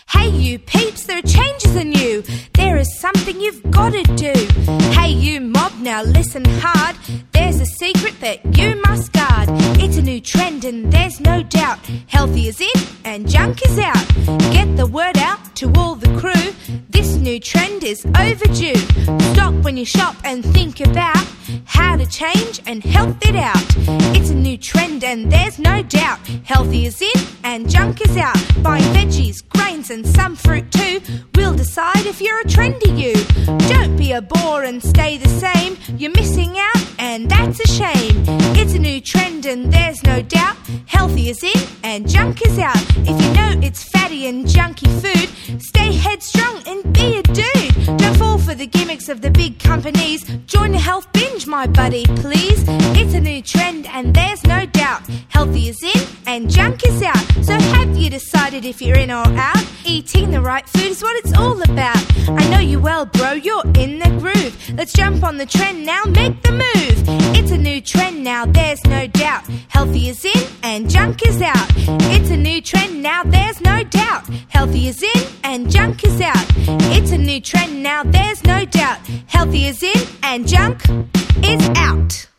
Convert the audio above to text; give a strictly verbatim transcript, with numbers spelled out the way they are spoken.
Hey you peeps, there are changes in you. There is something you've got to do. Hey you mob, now listen hard. There's a secret that you must guard. It's a new trend and there's no doubt. Healthy is in and junk is out. Get the word out to all the crew. This new trend is overdue. Stop when you shop and think about how to change and health it out. It's a new trend and there's no doubt. Healthy is in and junk is out. Buying veggies, grains and some fruit too will decide if you're a trendy you. Don't be a bore and stay the same. You're missing out and that's a shame. It's a new trend and there's no doubt. Healthy is in and junk is out. If you know it's fatty and junky food, stay headstrong and be a dude. Don't fall for the gimmicks of the big companies. Join the health binge, my buddy, please. It's a new trend and there's no doubt. Healthy is in and junk is out. So have you decided if you're in or out? Eating the right food is what it's all about. I know you well, bro, you're in the groove. Let's jump on the trend now, make the move. It's a new trend now, there's no doubt. Healthy is in and junk is out. It's a new trend now, there's no doubt. Healthy is in and junk is out. It's a new trend now, there's no doubt. Healthy is in and junk is out.